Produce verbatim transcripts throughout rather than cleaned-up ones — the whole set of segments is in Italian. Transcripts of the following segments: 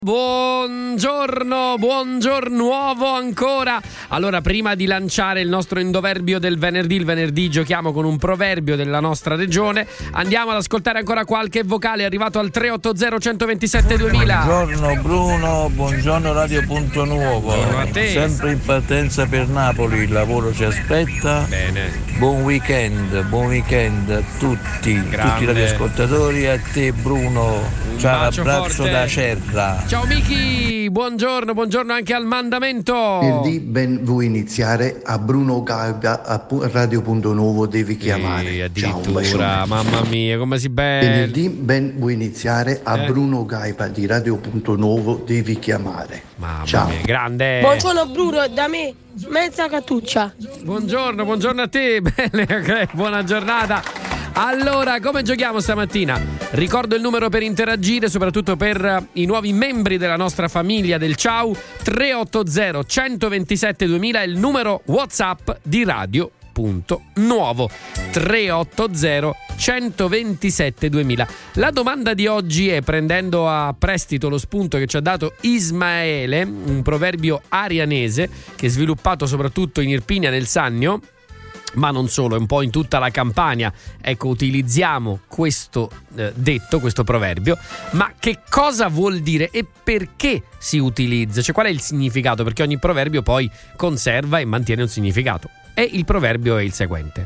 Buongiorno, buongiorno nuovo ancora. Allora, prima di lanciare il nostro indoverbio del venerdì, il venerdì giochiamo con un proverbio della nostra regione. Andiamo ad ascoltare ancora qualche vocale arrivato al tre otto zero uno due sette duemila. Buongiorno Bruno, buongiorno Radio Punto Nuovo. Buongiorno a te. Sempre in partenza per Napoli, il lavoro ci aspetta. Bene. Buon weekend, buon weekend a tutti, Grande. tutti gli ascoltatori, a te Bruno. Un Ciao, un bacio abbraccio forte. da Cerra. Ciao Miki, buongiorno, buongiorno anche al mandamento. Venerdì ben vuoi iniziare a Bruno Gaga a pu- Radio Punto Nuovo devi chiamare. Sì, Ciao, un addirittura, bacione. mamma mia, come si bella. Venerdì ben vuoi iniziare a Eh? Bruno Gaipa di Radio Punto Nuovo devi chiamare. Mamma Ciao. mia, grande. Buongiorno Bruno, da me mezza cattuccia. Buongiorno, buongiorno a te, bene, ok, buona giornata. Allora, come giochiamo stamattina? Ricordo il numero per interagire, soprattutto per eh, i nuovi membri della nostra famiglia del Ciao. Tre otto zero uno due sette duemila è il numero WhatsApp di Radio Punto Nuovo. Tre otto zero uno due sette duemila. La domanda di oggi è, prendendo a prestito lo spunto che ci ha dato Ismaele, un proverbio arianese che è sviluppato soprattutto in Irpinia nel Sannio, ma non solo, è un po' in tutta la Campania. Ecco, utilizziamo questo eh, detto, questo proverbio. Ma che cosa vuol dire e perché si utilizza? Cioè, qual è il significato? Perché ogni proverbio poi conserva e mantiene un significato. E il proverbio è il seguente: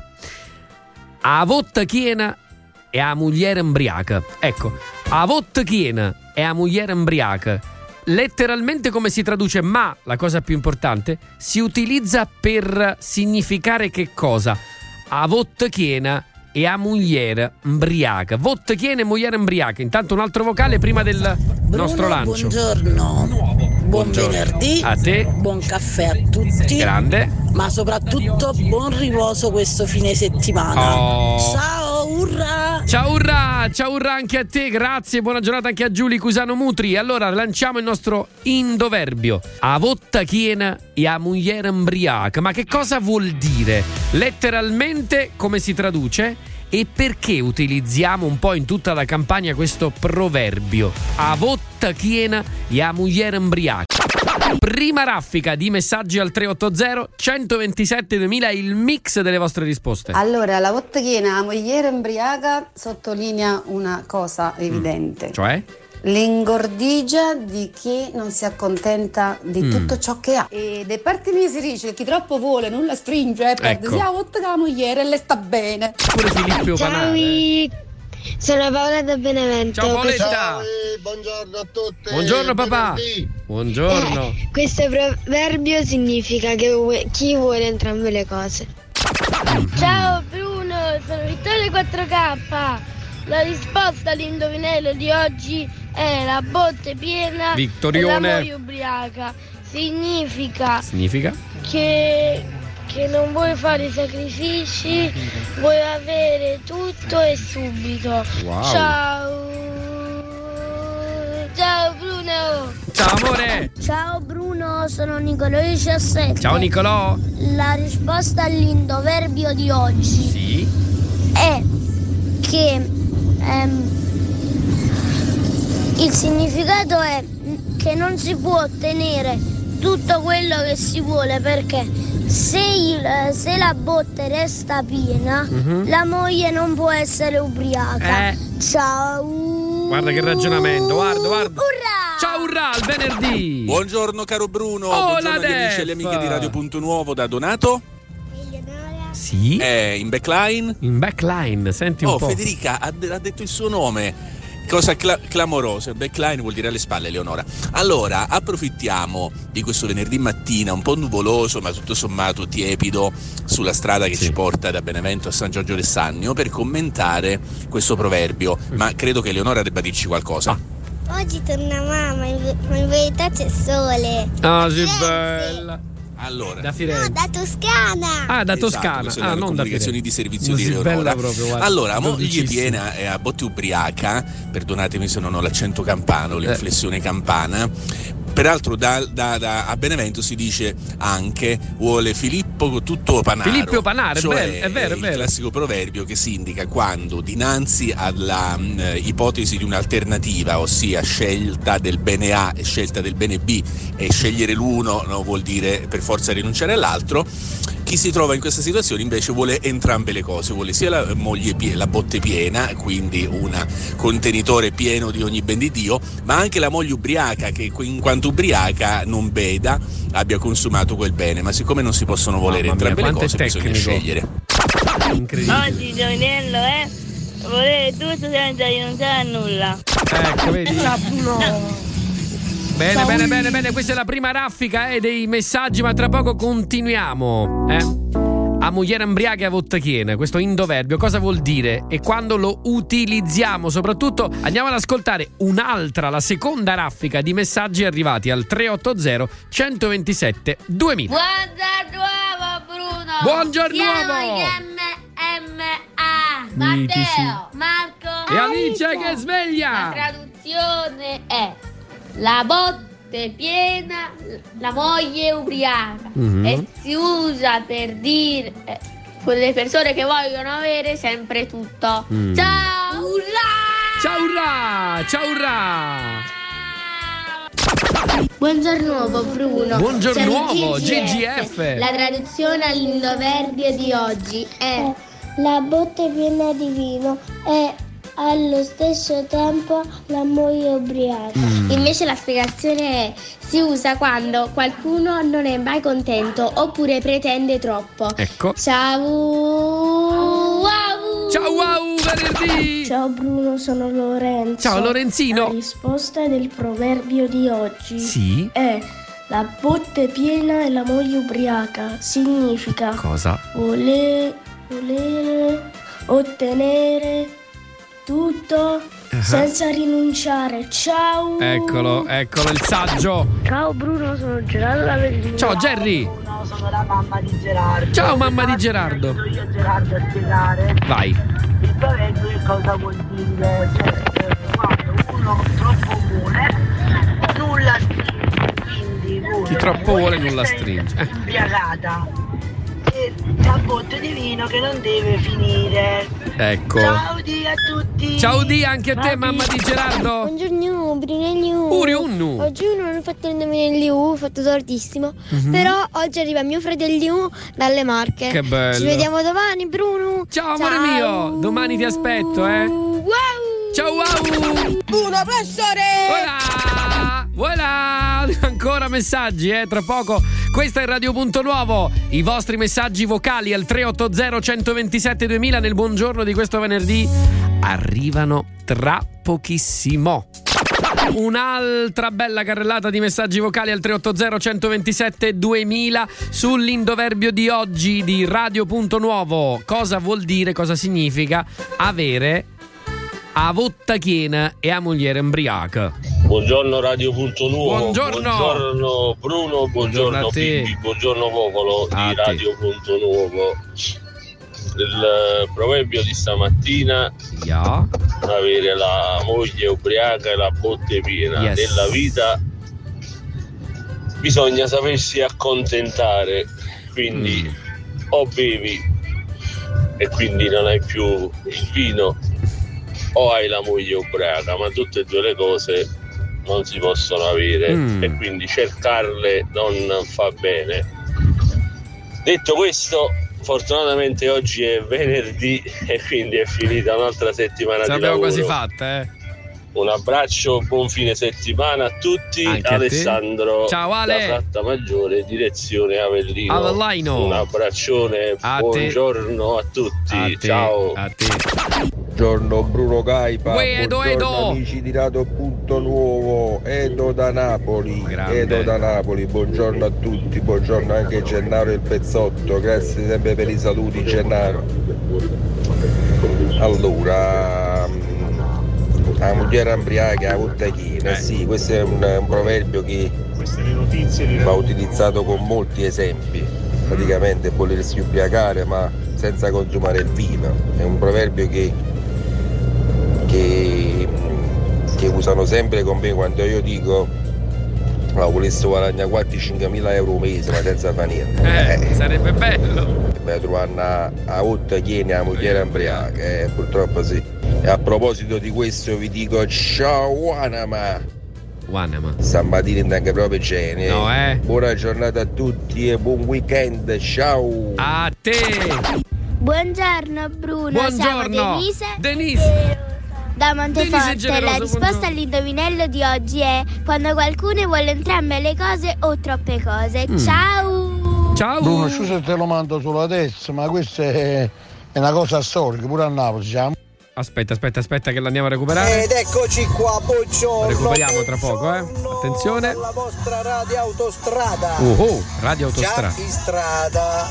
a votta chiena e a mugliere imbriaca. Ecco, a votta chiena e a mugliere imbriaca. Letteralmente come si traduce, ma la cosa più importante, si utilizza per significare che cosa? A votta chiena e a mugliere imbriaca. Votta chiena e mugliere imbriaca. Intanto un altro vocale prima del Bruno, nostro lancio. Buongiorno, buon Buongiorno. venerdì, A te. buon caffè a tutti, Grande. ma soprattutto buon riposo questo fine settimana. Oh. Ciao, urra! Ciao urra, ciao urra anche a te, grazie, buona giornata anche a Giulia Cusano Mutri. Allora lanciamo il nostro indoverbio. A votta chiena e a mugliere imbriaca. Ma che cosa vuol dire? Letteralmente come si traduce? E perché utilizziamo un po' in tutta la Campania questo proverbio? A votta chiena e a mugliere imbriaca. Prima raffica di messaggi al tre otto zero uno due sette duemila, il mix delle vostre risposte. Allora, la votta chiena, la mogliere imbriaca sottolinea una cosa evidente. Mm. Cioè? L'ingordigia di chi non si accontenta di Mm. tutto ciò che ha. E da parte mia si dice che chi troppo vuole nulla stringe, eh, perde Ecco. sia la votta che la mogliere e le sta bene. Pure Filippo Panare. Sono Paola da Benevento. Ciao Paoletta. Ciao, eh, buongiorno a tutti. Buongiorno papà. Venerdì. Buongiorno. Eh, questo proverbio significa che vu- chi vuole entrambe le cose. Ciao Bruno, sono Vittorio quattro K. La risposta all'indovinello di oggi è la botte piena Vittorione. e la moglie ubriaca. Significa Significa? che, che non vuoi fare sacrifici, vuoi avere tutto e subito. Wow. Ciao. Ciao Bruno. Ciao amore. Ciao Bruno, sono Nicolò diciassette. Ciao Nicolò. La risposta all'indoverbio di oggi Sì. è che ehm, il significato è che non si può ottenere tutto quello che si vuole, perché se, il- se la botte resta piena, Mhm. la moglie non può essere ubriaca. Eh. Ciao. Guarda che ragionamento, guarda, guarda. Urrà! Ciao urrà, al venerdì. Buongiorno caro Bruno, Oh, buongiorno la agli amici Def. e alle amiche di Radio Punto Nuovo da Donato. Sì. È in backline. In backline, senti un Oh, po'. Federica ha, ha detto il suo nome. Cosa cla- clamorosa. Backline vuol dire alle spalle, Eleonora. Allora, approfittiamo di questo venerdì mattina un po' nuvoloso, ma tutto sommato tiepido, sulla strada che Sì. ci porta da Benevento a San Giorgio del Sannio, per commentare questo proverbio. Ma credo che Eleonora debba dirci qualcosa. Ah. Oggi torna mamma, in, ma in verità c'è sole. Ah, sì, bella. Allora, Da No, Firenze. da Toscana. Ah, da esatto, Toscana. queste Ah, sono le non da comunicazioni Firenze. di servizio Non di si Eleonora. bella proprio, guarda. Allora, moglie Dodicissima. piena e a botte ubriaca, perdonatemi se non ho l'accento campano, Eh. l'inflessione campana, Peraltro da, da, da, a Benevento si dice anche vuole Filippo tutto panaro. Filippo Panaro, cioè è vero, è vero, è vero. Il classico proverbio che si indica quando dinanzi alla mh, ipotesi di un'alternativa, ossia scelta del bene A e scelta del bene B, e scegliere l'uno no, vuol dire per forza rinunciare all'altro, chi si trova in questa situazione invece vuole entrambe le cose, vuole sia la moglie pie- la botte piena, quindi un contenitore pieno di ogni ben di Dio, ma anche la moglie ubriaca che in quanto ubriaca non beda abbia consumato quel bene, ma siccome non si possono volere Mamma mia, entrambe le quanto è cose bisogna tecnico. scegliere. Incredibile. Oggi giovinello è volere tutto senza rinunciare a nulla. Ecco, vedi? No. Bene, bene, bene, bene, questa è la prima raffica eh, dei messaggi, ma tra poco continuiamo. Eh? A mogliere ambriaca e a vottachiena, questo indoverbio cosa vuol dire e quando lo utilizziamo? Soprattutto andiamo ad ascoltare un'altra, la seconda raffica di messaggi arrivati al tre otto zero uno due sette duemila. Buongiorno Bruno. Buongiorno Siamo gli M M A. Mitici. Matteo, Marco E Alice che La sveglia. traduzione è la botte piena, la moglie ubriaca. Mhm. E si usa per dire eh, quelle persone che vogliono avere sempre tutto. Mm. Ciao! Urrà! Ciao urrà, ciao urrà. Buongiorno Bruno. Buongiorno Siamo G G F. La traduzione all'indoverbio di oggi è La botte piena di vino e allo stesso tempo la moglie ubriaca. Invece la spiegazione è: si usa quando qualcuno non è mai contento oppure pretende troppo. Ecco. Ciao! Wow! Ciao wow venerdì. Ciao Bruno, sono Lorenzo. Ciao Lorenzino. La risposta del proverbio di oggi Sì. è la botte piena e la moglie ubriaca. Significa Cosa? vole- volere, ottenere tutto senza rinunciare. Ciao. Eccolo, eccolo il saggio. Ciao Bruno, sono Gerardo Lavellino. Ciao Gerry. No, sono la mamma di Gerardo. Ciao mamma di Gerardo. Sono io Gerardo a spiegare Vai. il proverbio che cosa vuol dire. Cioè, eh, quando uno troppo vuole, nulla stringe. Quindi vuole. Chi troppo vuole nulla essere stringe. Eh. Ubriacata. E la botte di vino che non deve finire. Ecco. Ciao di a tutti. Ciao di anche a te mamma di Gerardo. Buongiorno Brunello. Uri unnu. Oggi non ho fatto l'indovinello, ho fatto tardissimo. Mhm. Però oggi arriva mio fratellino dalle Marche. Che bello. Ci vediamo domani, Bruno. Ciao amore mio, domani ti aspetto, eh. Wow. Ciao wow. Bruno professore. Voilà! Voilà! Ancora messaggi, eh, tra poco. Questa è Radio Punto Nuovo. I vostri messaggi vocali al tre otto zero uno due sette duemila nel buongiorno di questo venerdì arrivano tra pochissimo. Un'altra bella carrellata di messaggi vocali al tre otto zero uno due sette duemila sull'indoverbio di oggi di Radio Punto Nuovo. Cosa vuol dire, cosa significa avere a vottachiena e a mogliere embriaca? Buongiorno Radio Punto Nuovo. Buongiorno. Buongiorno Bruno, Buongiorno buongiorno a te. Pippi, buongiorno Popolo A di te. Radio Punto Nuovo. Il proverbio di stamattina: Yeah. avere la moglie ubriaca e la botte piena. Yes. Nella vita bisogna sapersi accontentare, quindi Mm. o bevi e quindi non hai più il vino o hai la moglie ubriaca, ma tutte e due le cose non si possono avere Mm. e quindi cercarle non fa bene. Detto questo, fortunatamente oggi è venerdì e quindi è finita un'altra settimana Ce di l'abbiamo lavoro. quasi fatta, eh. Un abbraccio, buon fine settimana a tutti. Anche a te. Alessandro Ciao, Ale. da Fratta Maggiore, direzione Avellino. Avellino. Un abbraccione, A te. buongiorno a tutti. A te, Ciao. a te. Buongiorno Bruno Caipa, Uè, Edo, buongiorno Edo. amici di Radio Punto Nuovo, Edo da Napoli, Grande. Edo da Napoli, buongiorno a tutti, buongiorno anche Gennaro il Pezzotto, grazie sempre per i saluti Gennaro. Allora, mm, la moglie ambriaca, la vottachina, Eh. sì, questo è un, un proverbio che va utilizzato con molti esempi, praticamente volersi ubriacare ma senza consumare il vino, è un proverbio che, che, che usano sempre con me quando io dico Ma volesse guadagnare quattro cinque mila euro al mese, ma senza fa niente. Eh, eh. Sarebbe bello. Beh, trovare una a otto chieni a moglie ubriaca, eh, purtroppo sì. E a proposito di questo vi dico ciao Anama. Wanama. Stamattina anche proprio gene. No, eh. Buona giornata a tutti e buon weekend. Ciao. A te. Buongiorno Bruno. Buongiorno. Siamo Denise. Denise. Da Monteforte. Generoso, La risposta buongiorno. all'indovinello di oggi è quando qualcuno vuole entrambe le cose o troppe cose. Mm. Ciao. Ciao. Bruno, scusa se te lo mando solo adesso, ma questa è, è una cosa storica, pure a Napoli siamo. Aspetta, aspetta, aspetta che l'andiamo a recuperare. Ed eccoci qua, buongiorno. Lo recuperiamo tra poco, eh. Attenzione. La vostra radio autostrada. Oh, oh, radio autostrada. Già in strada.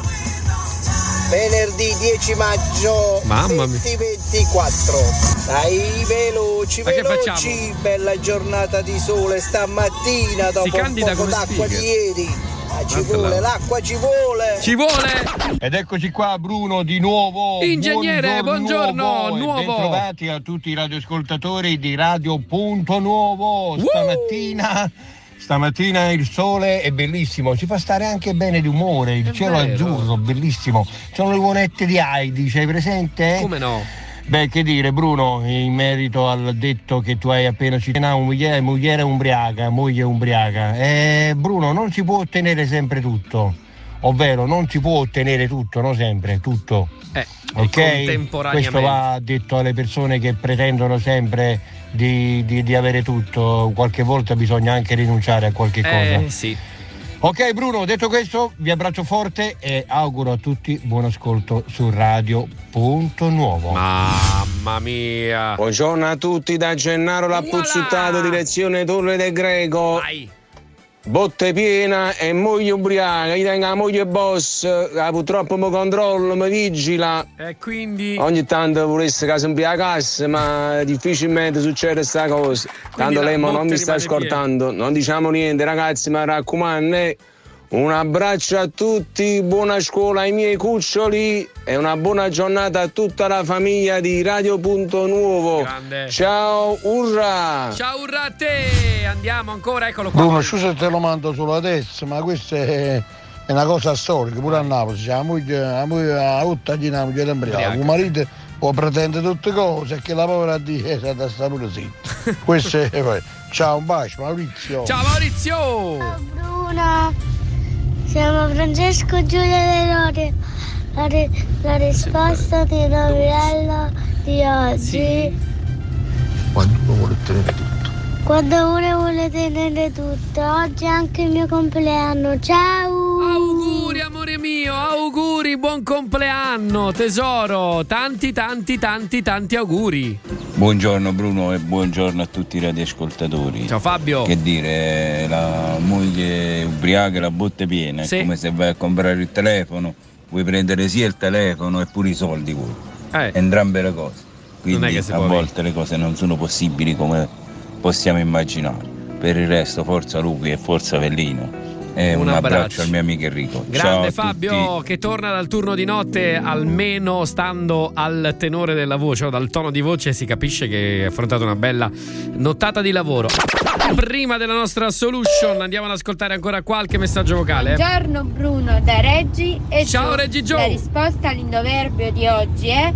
Venerdì dieci maggio. Mamma mia. duemilaventiquattro. Dai, veloci, Ma che veloci. facciamo? Bella giornata di sole stamattina dopo un candida poco come d'acqua speaker. di ieri. Ah, ci Tanto vuole, là. l'acqua ci vuole. Ci vuole. Ed eccoci qua Bruno di nuovo. Ingegnere, buongiorno, e nuovo. bentrovati a tutti i radioascoltatori di Radio Punto Nuovo. Stamattina, stamattina il sole è bellissimo, ci fa stare anche bene di umore, il È cielo vero. azzurro, bellissimo. Sono le buonette di Heidi, c'hai presente? Come no? Beh, che dire Bruno, in merito al detto che tu hai appena citato, moglie, moglie ubriaca, moglie ubriaca. Eh, Bruno, non si può ottenere sempre tutto, ovvero non si può ottenere tutto, non sempre, tutto. Eh, Ok? contemporaneamente. Questo va detto alle persone che pretendono sempre di, di, di avere tutto, qualche volta bisogna anche rinunciare a qualche Eh, cosa. sì. Ok Bruno, detto questo vi abbraccio forte e auguro a tutti buon ascolto su Radio Punto Nuovo. Mamma mia. Buongiorno a tutti da Gennaro Lappuzzuttato, direzione Torre del Greco. Vai. Botte piena e moglie ubriaca, gli tengo la moglie boss, che purtroppo mi controlla, mi vigila. E quindi. Ogni tanto volesse che si imbriacasse, ma difficilmente succede sta cosa. Tanto la lei ma non botte mi sta rimane ascoltando, non diciamo niente ragazzi, mi raccomando. eh. Un abbraccio a tutti, buona scuola ai miei cuccioli e una buona giornata a tutta la famiglia di Radio Punto Nuovo. Grande. Ciao, urra! Ciao, urra a te. Andiamo ancora, eccolo qua. Bruno, scusa se te lo mando solo adesso, ma questa è, è una cosa storica, pure a Napoli siamo. La moglie a otto chieni a moglie ubriaca. Il marito può pretendere tutte cose e che la povera dice da sta pure sì. Questo è poi. Ciao, un bacio, Maurizio. Ciao Maurizio. Ciao Bruno. Siamo Francesco Giulia De Lore. La, ri- la risposta di novello di oggi. Quando uno vuole tenere tutto. Quando uno vuole tenere tutto. Oggi è anche il mio compleanno. Ciao. Auguri amore mio, auguri, buon compleanno tesoro. Tanti tanti tanti tanti auguri. Buongiorno Bruno e buongiorno a tutti i radioascoltatori. Ciao Fabio. Che dire, la moglie ubriaca e la botte piena, Sì. è come se vai a comprare il telefono, vuoi prendere sia il telefono e pure i soldi vuoi. Eh. Entrambe le cose. Non è Quindi che si a può volte le cose non sono possibili come possiamo immaginare. Per il resto forza Lupi e forza Avellino. E un, Un abbraccio. abbraccio al mio amico Enrico. Grande Ciao a Fabio tutti. che torna dal turno di notte almeno stando al tenore della voce o dal tono di voce si capisce che ha affrontato una bella nottata di lavoro. Prima della nostra solution andiamo ad ascoltare ancora qualche messaggio vocale. Buongiorno Bruno da Reggi e Ciao, Gio. Reggi Gio. La risposta all'indoverbio di oggi è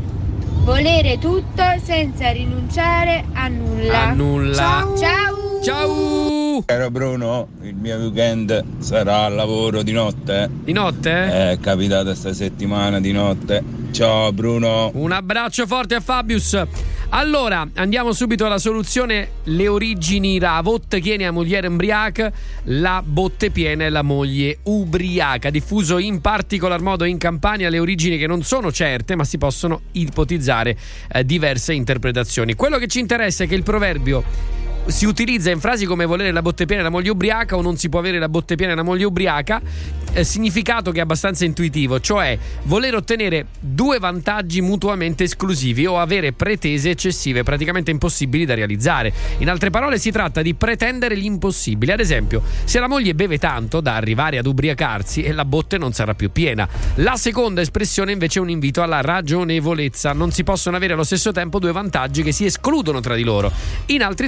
volere tutto senza rinunciare a nulla. A nulla. Ciao. Ciao. Ciao. Caro Bruno, il mio weekend sarà al lavoro di notte. eh? Di notte? È capitata sta settimana di notte. Ciao Bruno. Un abbraccio forte a Fabius. Allora, andiamo subito alla soluzione. Le origini la votte chiene a moglie ubriaca, la botte piena e la moglie ubriaca. Diffuso in particolar modo in Campania, le origini che non sono certe, ma si possono ipotizzare eh, diverse interpretazioni. Quello che ci interessa è che il proverbio si utilizza in frasi come volere la botte piena e la moglie ubriaca o non si può avere la botte piena e la moglie ubriaca, eh, significato che è abbastanza intuitivo, cioè voler ottenere due vantaggi mutuamente esclusivi o avere pretese eccessive praticamente impossibili da realizzare. In altre parole si tratta di pretendere l'impossibile. Ad esempio, se la moglie beve tanto da arrivare ad ubriacarsi e la botte non sarà più piena. La seconda espressione invece è un invito alla ragionevolezza. Non si possono avere allo stesso tempo due vantaggi che si escludono tra di loro. In altri termini c'è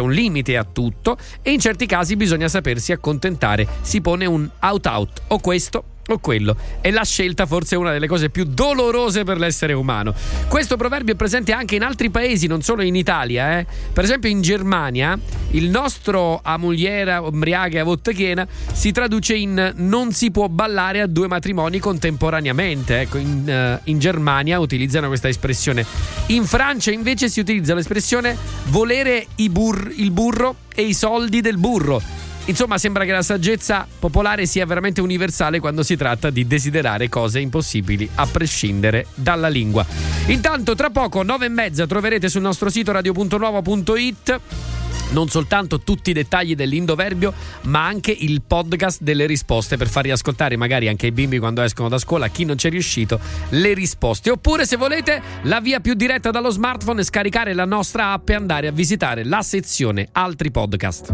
un limite a tutto e in certi casi bisogna sapersi accontentare. Si pone un out-out, o questo o quello, e la scelta forse è una delle cose più dolorose per l'essere umano. Questo proverbio è presente anche in altri paesi, non solo in Italia, eh. Per esempio in Germania il nostro a mugliera ombriaga e a vottechiena si traduce in non si può ballare a due matrimoni contemporaneamente. Ecco, in, uh, in Germania utilizzano questa espressione. In Francia invece si utilizza l'espressione volere i bur- il burro e i soldi del burro. Insomma, sembra che la saggezza popolare sia veramente universale quando si tratta di desiderare cose impossibili a prescindere dalla lingua. Intanto, tra poco, nove e mezza, troverete sul nostro sito radio punto nuovo punto it non soltanto tutti i dettagli dell'indoverbio, ma anche il podcast delle risposte, per far riascoltare magari anche ai bimbi quando escono da scuola, a chi non c'è riuscito, le risposte. Oppure, se volete, la via più diretta dallo smartphone è scaricare la nostra app e andare a visitare la sezione altri podcast.